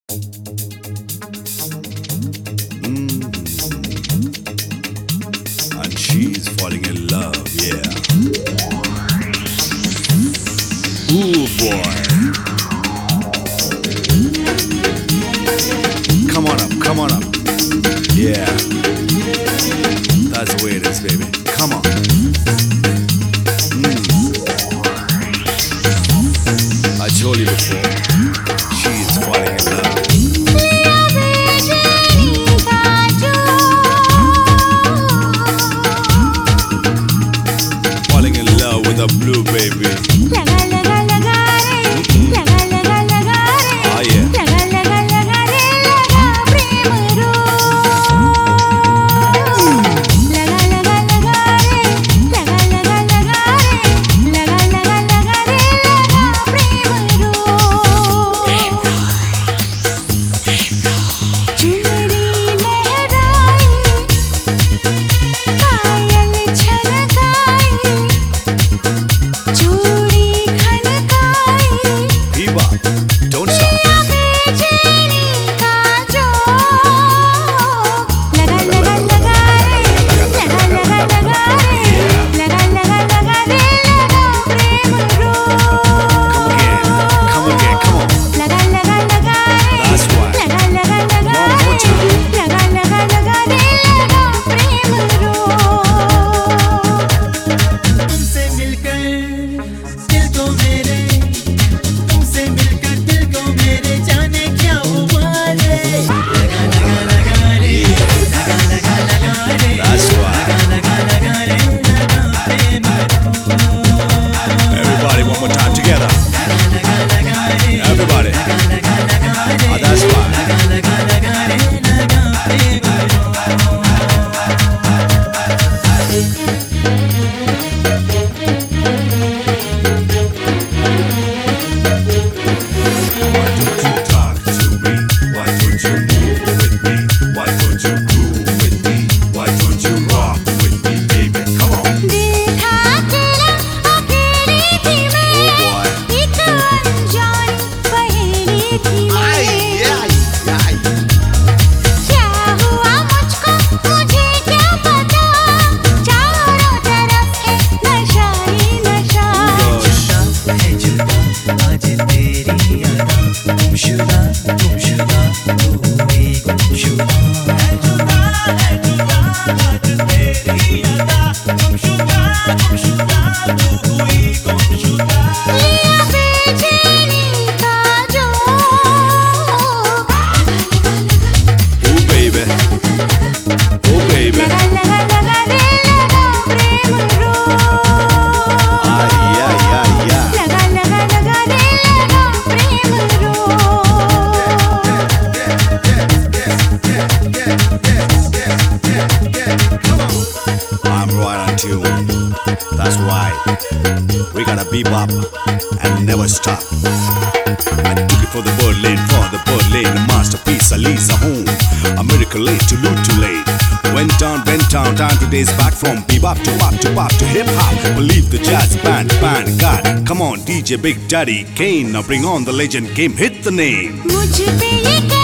And she's falling in love, yeah. Ooh, boy. Come on up, come on up. Yeah. That's the way it is, baby. Come on. I told you before, she's falling in love. Falling in love with a blue baby. Oh yeah. Don't stop. Come again, come on. That's why. One more time. तुमसे मिलकर दिल को मेरे, तुमसे मिलकर दिल को मेरे, जाने क्या हुआ रे। लगा लगा लगा रे, लगा लगा लगा रे, That's why. लगा लगा रे, लगा प्रेम रो। Everybody, one more time together. लगा लगा रे, Everybody. लगा लगा रे, Oh, that's why. लगा लगा रे, लगा प्रेम रो। Talk to me. Why don't you move with me? Why don't you groove with me? Why don't you rock with me, baby? Come on. है जुदा आज तेरी यादा, गुमशुदा गुमशुदा तू ही गुमशुदा। है जुदा आज तेरी यादा, गुमशुदा गुमशुदा तू ही गुमशुदा। Oh, baby. Oh, baby. Ay, ay, ay, ay. I'm right on tune. That's right. We gotta bebop and never stop. I took it for the bird lane, a masterpiece, a Lisa home, a miracle late, too late. Went down, time to days back from bebop to pop to pop to hip hop. Believe the jazz band, God. Come on, DJ Big Daddy Kane, now bring on the legend game, hit the name. मुझ पे ये